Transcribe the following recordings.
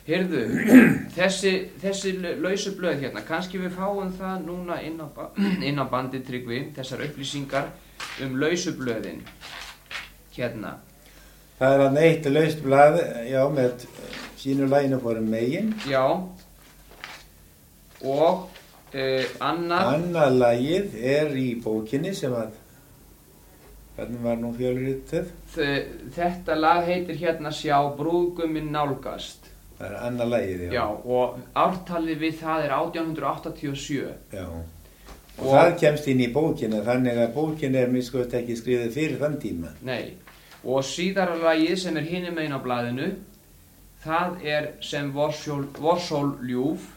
Heyrðu, þessi lausu blöð hérna, kannski við fáum það núna inn á bandið, Tryggvi, þessar upplýsingar lausu blöðin. Hérna. Það hann eitt laust blað, já, með sínu laginu fórum megin. Já. Og annað lagið í bókinni sem hvernig var nú fjölrituð? Þetta lag heitir hérna Sjá brúðguminn nálgast. Það annað lagið, já. Já, og ártalið við það 1887. Já, og það kemst inn í bókina, þannig að bókin miskuð ekki skrifið fyrir þann tíma. Nei, og síðara lagið sem hinum megin á blaðinu, það sem vorsól ljúf,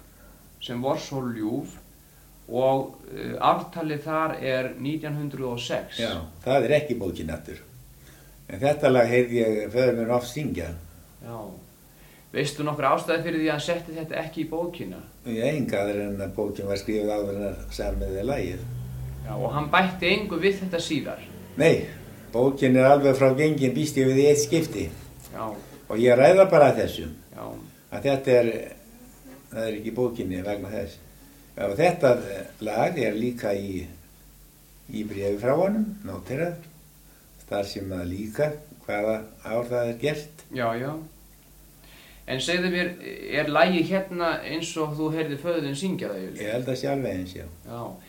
og ártalið þar 1906. Já, það ekki bókin aftur. En þetta lag heyrði ég föður mér oft syngja. Já. Veistu nokkur ástæði fyrir því að hann setti þetta ekki í bókina? Já, engaður en að bókin var skrifið áður en að samiði lagið. Já, og hann bætti engu við þetta síðar? Nei, bókin alveg frá gengin býst ég við í eitt skipti. Já. Og ég ræða bara þessu. Já. Að þetta það ekki í bókinni vegna þess. Já, og þetta lag líka í bréfi frá honum, nóterað. Þar sem að líka hvaða ár það gert. Já, já. En segðu mér, lagið hérna eins og þú heyrði föður þinn syngja það? Ég held að sjálf eins, já. Já.